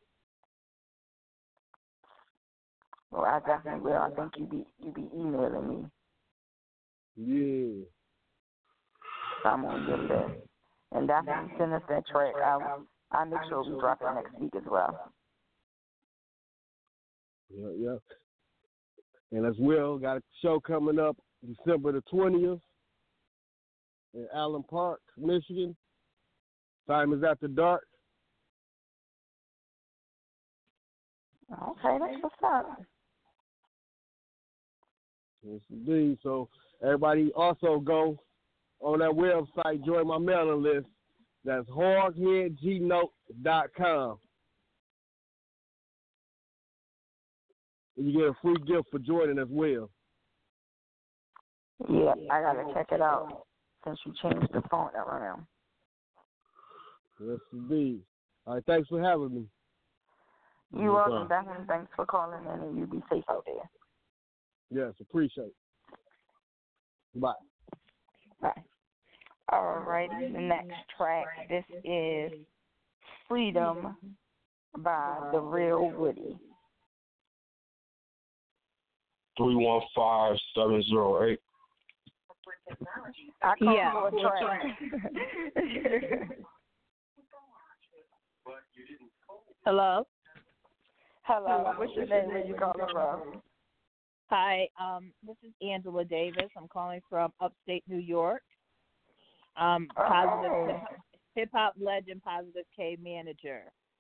Well, I definitely will. I think you be emailing me. Yeah. I'm on your list. And definitely send us that track. I'll make sure we drop it next week as well. Yeah. And as well, got a show coming up December the 20th in Allen Park, Michigan. Time is after dark. Okay, that's what's up. Yes, indeed. So everybody also go on that website, join my mailing list. That's hogheadgnote.com. And you get a free gift for joining as well. Yeah, I got to check it out since you changed the phone around. Yes, indeed. All right, thanks for having me. You're welcome, definitely. Thanks for calling in, and you be safe out there. Yes, appreciate it. Bye. Bye. All right, the next track, this is Freedom by The Real Woody. 315708. I come for a track. Hello? Hello. What's your name? Where you calling from? Hi, this is Angela Davis. I'm calling from upstate New York. Positive hip-hop legend, Positive K manager.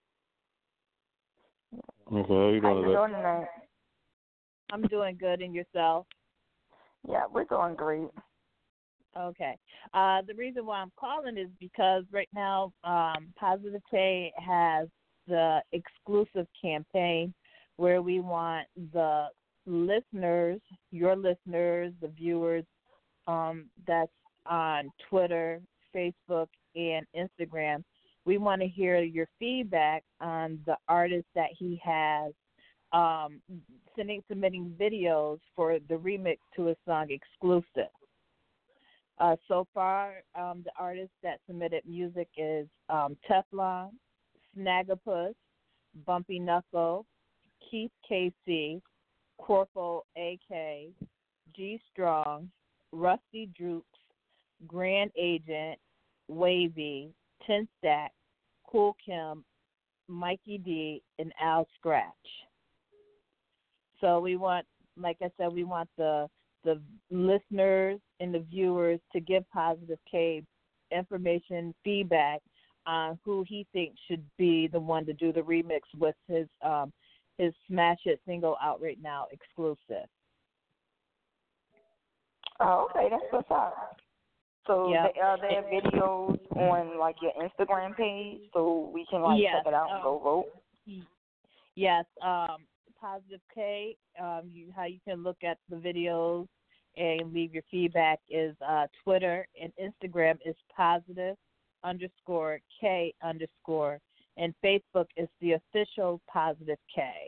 Okay, how you doing tonight? I'm doing good, and yourself? Yeah, we're doing great. Okay. The reason why I'm calling is because right now Positive K has the exclusive campaign where we want the listeners, your listeners, the viewers that's on Twitter, Facebook, and Instagram. We want to hear your feedback on the artist that he has submitting videos for the remix to his song Exclusive. So far, the artists that submitted music is Teflon, Snagapus, Bumpy Knuckle, Keith Casey, Corpo AK, G Strong, Rusty Droops, Grand Agent, Wavy, Ten Stack, Cool Kim, Mikey D, and Al Scratch. So we want, like I said, we want the listeners and the viewers to give Positive K information, feedback on who he thinks should be the one to do the remix with his smash hit single out right now, Exclusive. Oh, okay, that's what's up. So are there videos on like your Instagram page so we can check it out and go vote? Yes, Positive K. How you can look at the videos and leave your feedback is Twitter and Instagram is positive_K_, and Facebook is the official Positive K.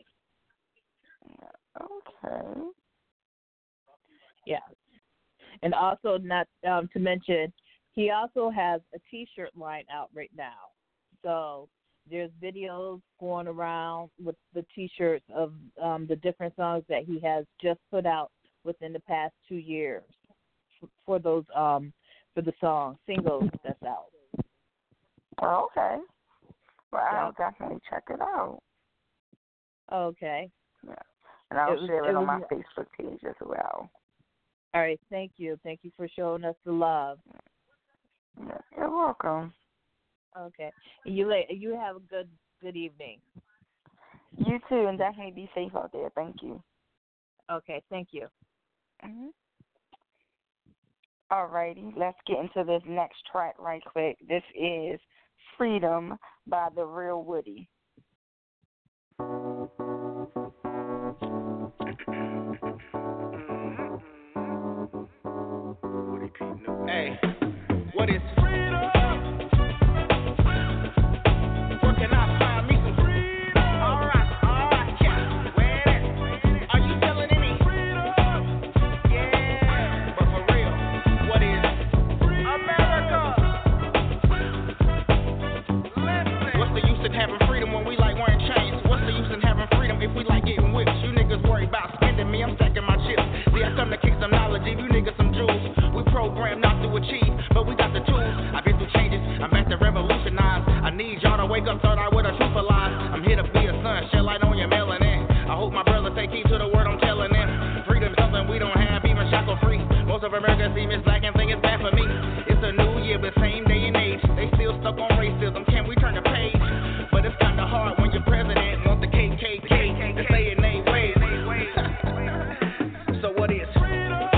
Okay. Yeah. And also, not to mention, he also has a T-shirt line out right now. So there's videos going around with the T-shirts of the different songs that he has just put out within the past 2 years for those for the song singles that's out. Oh, okay. Well, I'll definitely check it out. Okay. Yeah. And I'll share it on my Facebook page as well. All right, thank you. Thank you for showing us the love. Yeah, you're welcome. Okay. You have a good evening. You too, and definitely be safe out there. Thank you. Okay, thank you. Mm-hmm. All righty, let's get into this next track right quick. This is Freedom by The Real Woody. Hey, what is freedom? Where can I find me some freedom? Alright, yeah. Where at? Are you selling any freedom? Yeah, but for real, what is America? Listen. What's the use in having freedom when we like wearing chains? What's the use in having freedom if we like getting whipped? You niggas worry about spending me, I'm stacking my chips. See, I come to kick some knowledge, give you niggas some jewels. We programmed not to achieve, but we got the tools. I've been through changes, I'm back to revolutionize. I need y'all to wake up, start out with a truth of lies. I'm here to be a son, shed light on your melanin. I hope my brothers take heed to the word I'm telling them. Free to of America see Miss Black and think it's bad for me. It's a new year, but same day and age. They still stuck on racism. Can we turn the page? But it's kinda hard when your president wants the KKK to say it ain't ways. So what is freedom?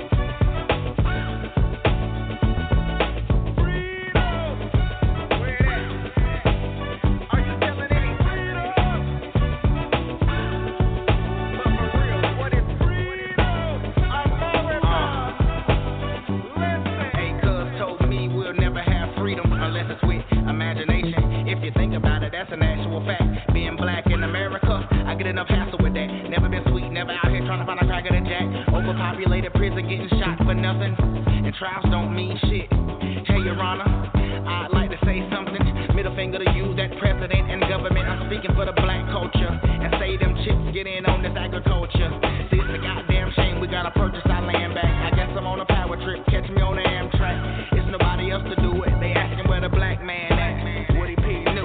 That's an actual fact. Being black in America, I get enough hassle with that. Never been sweet, never out here trying to find a crack of the jack. Overpopulated prison, getting shot for nothing. And trials don't mean shit. Hey, Your Honor, I'd like to say something. Middle finger to you, that president and government. I'm speaking for the black culture. And say them chicks get in on this agriculture. See, it's a goddamn shame we gotta purchase our land back. I guess I'm on a power trip, catch me on the Amtrak. It's nobody else to do it. They asking where the black man at. Woody P. New.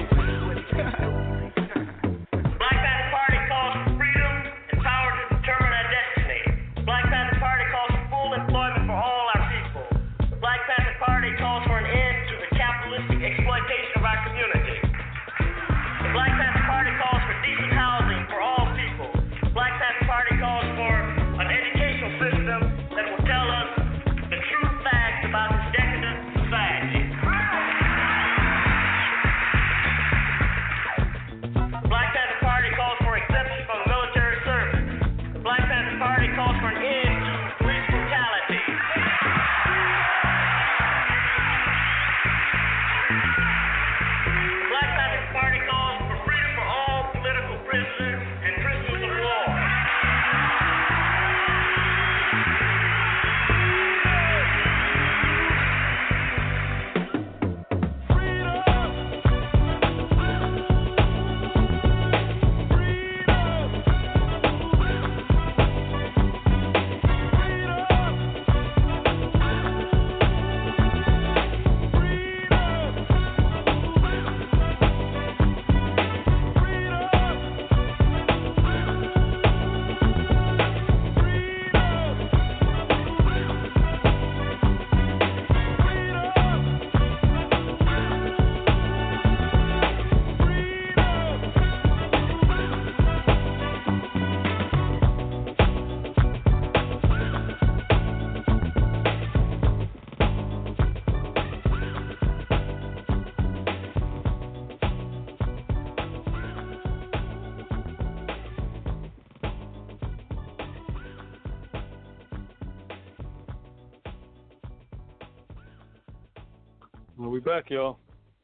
We'll be back, y'all.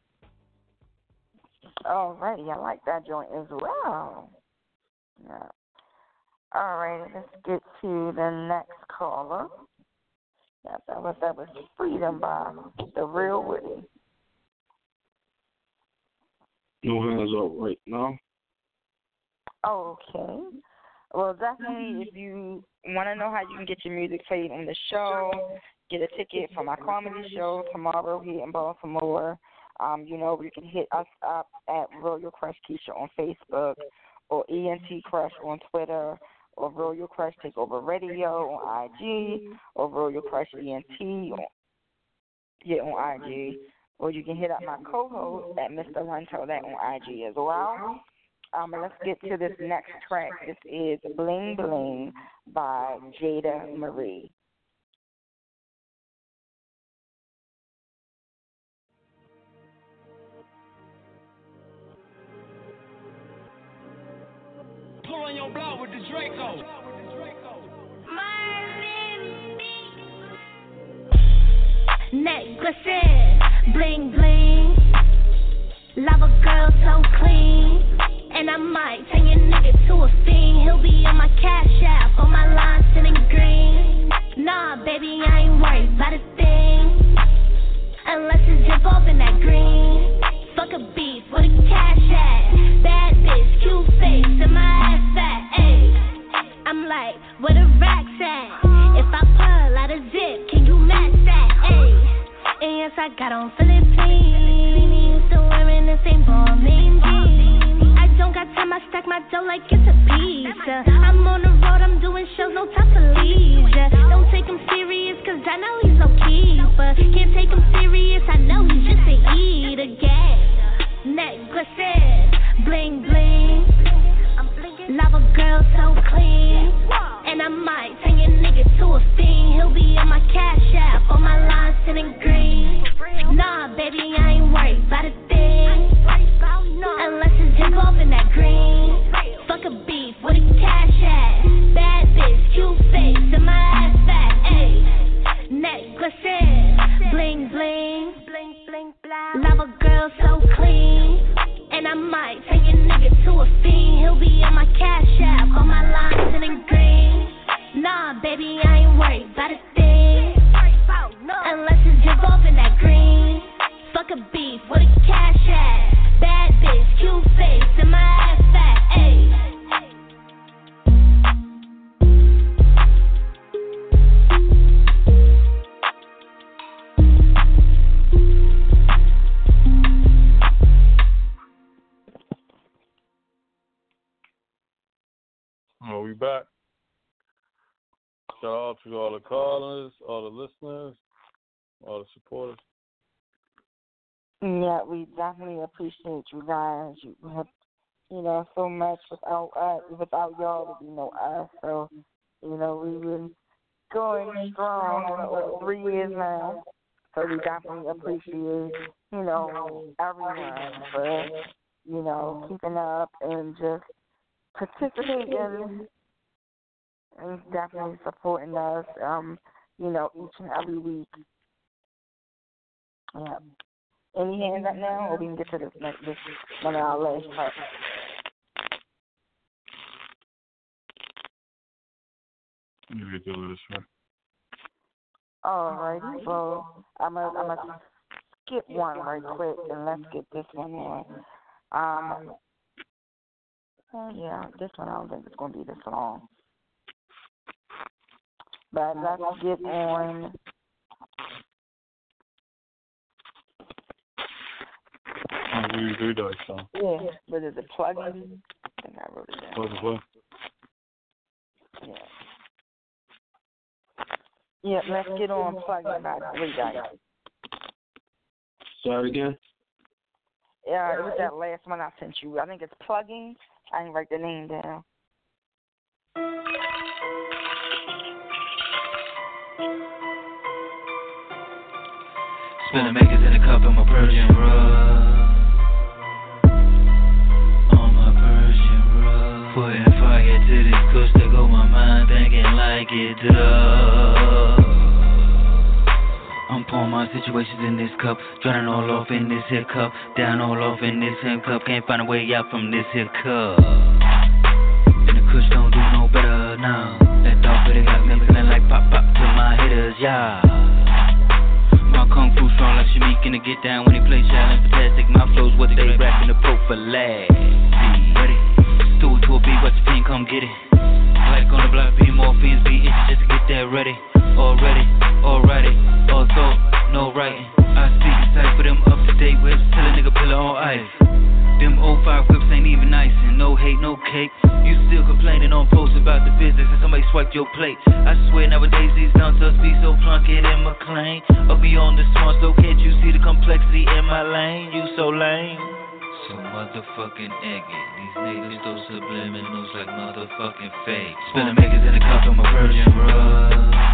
Alrighty, I like that joint as well. Yeah. Alrighty, let's get to the next caller. Yeah, that was Freedom by The Real Woody. No hands up right now. Okay. Well, definitely, if you want to know how you can get your music played on the show, get a ticket for my comedy show tomorrow here in Baltimore. You can hit us up at Royal Crush Keisha on Facebook, or ENT Crush on Twitter, or Royal Crush Takeover Radio on IG, or Royal Crush ENT on IG. Or you can hit up my co-host at Mr. Runto that on IG as well. Let's get to this next track. This is Bling Bling by Jada Marie. Pull on your block with the Draco. Necklaces, bling bling. Love a girl so clean. And I might turn your nigga to a fiend. He'll be on my cash app, on my line sending green. Nah, baby, I ain't worried about a thing, unless it's dip off in that green. Fuck a beef, where the cash at? Bad bitch, cute face, and my ass fat, ayy. I'm like, where the racks at? If I pull out a zip, can you match that, ayy? And yes, I got on Philippines, still wearing the same ball main jeans. I don't got time, I stack stack my dough like it's a pizza. I'm on the road, I'm doing shows, no time for leisure. Don't take him serious, cause I know he's no keeper. Can't take him serious, I know he's just a eater. Gang, necklaces, bling bling. Lava girl so clean. And I might turn your nigga to a fiend. He'll be on my cash app, on my line sitting green. Nah, baby, I ain't worried about a thing. Unless it's involved in that green. Fuck a beef, where the cash at? Bad bitch, cute face, and my ass fat, ayy. Necklaces, bling bling. Lava girl so clean. And I might take your nigga to a fiend. He'll be on my cash app, on my line sitting green. Nah, baby, I ain't worried about a thing. Unless it's involved in that green. Fuck a beef, where the cash at? Bad bitch, cute face, and my ass fat, ayy. Oh, we back. Shout out to all the callers, all the listeners, all the supporters. Yeah, we definitely appreciate you guys. You have, so much. Without y'all, there'd be no us. So, we've been going strong for 3 years now. So we definitely appreciate, everyone for, keeping up and just participating and definitely supporting us, each and every week. Yeah. Any hands up now, or we can get to this one of our last parts? You get to this, right? Alrighty, well, I'm gonna skip one right quick and let's get this one on. Yeah, this one I don't think it's gonna be this long. But let's get on. Yeah, but is it plug-in? I think I wrote it down. Plug. Yeah. Yeah, let's get on plug-in by 3 Dice. Say it again? Yeah, it was that last one I sent you. I think it's plug-in. I didn't write the name down. Spilling makers in a cup of my Persian rug. On my Persian rug. Putting fire to this kush to go my mind thinking like it does. I'm pouring my situations in this cup, drowning all off in this here cup, down all off in this here cup, can't find a way out from this here cup. And the kush don't do no better now. That dog pretty got me feeling like pop pop to my hitters, yeah. My kung fu strong like Shamik in the get down when he play challenge fantastic. My flow's what they rapping the prophylaxis. Ready? Do it to a beat, watch the fiend come get it. Like on the block, be more fiends, be itchy just to get that ready. Already, alrighty, all thought, no writing. I speak inside for them up to date whips, tell a nigga pillar on ice. Them 05 whips ain't even nice and no hate, no cake. You still complaining on posts about the business and somebody swiped your plate. I swear nowadays these dumpsters be so Plunkett and McLean. Up beyond the small, so can't you see the complexity in my lane? You so lame. So motherfucking eggy. These niggas throw subliminals like motherfucking fake. Spilling makers in a cup of my Persian rug.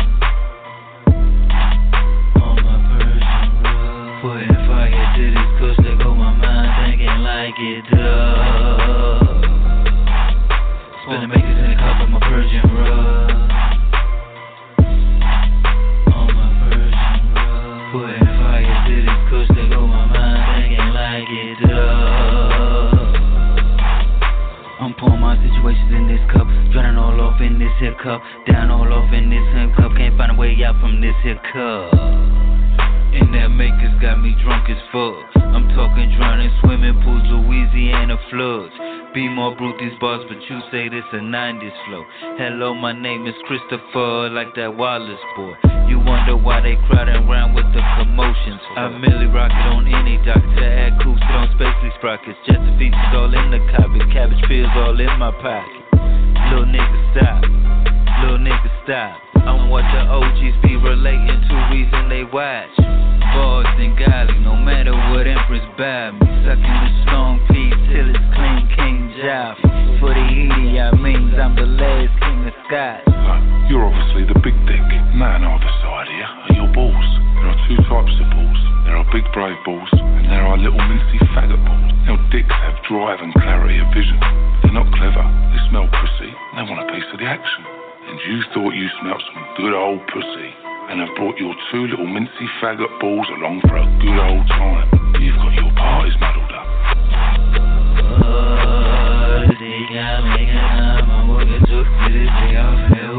On my Persian rug. Putting fire to this kush to go my mind thinking like it does. Spilling makers in a cup of my Persian rug. On my Persian rug. Putting fire to this kush to go my mind thinking like it does. I'm pouring my situations in this cup, drowning all off in this here cup, down all off in this here cup, can't find a way out from this here cup. And that makers got me drunk as fuck. I'm talking drowning swimming pools, Louisiana floods. Be more brute these bars, but you say this a 90s flow. Hello, my name is Christopher, like that Wallace boy. You wonder why they crowding around with the commotion. patience. I merely rock it on any doctor. Add cool sit on spacely sprockets. Just the features all in the carpet. Cabbage peels all in my pocket. Little nigga stop. Little nigga stop. I'm what the OGs be relating to, reason they watch. Bars and golly, no matter what empress buy me. Sucking the strong P till it's clean, King Jaffa. For the means I'm the last king of Scott. You're obviously the big dick man either side here are your balls. There are two types of balls. There are big brave balls and there are little mincy faggot balls. Now dicks have drive and clarity of vision. They're not clever, they smell pussy, and they want a piece of the action. And you thought you smelt some good old pussy and have brought your two little mincy faggot balls along for a good old time. You've got your parties muddled up. I'm working to get this thing off help.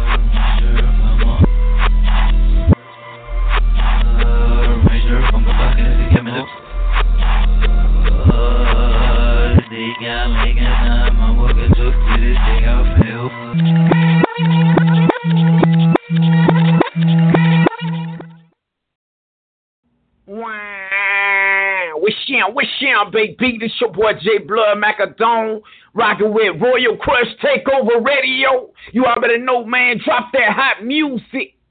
From the bucket to get me lips. I'm working to get this thing off help. Wish baby, this your boy J Blood Macadone, rocking with Royal Crush Takeover Radio. You already know, man, drop that hot music.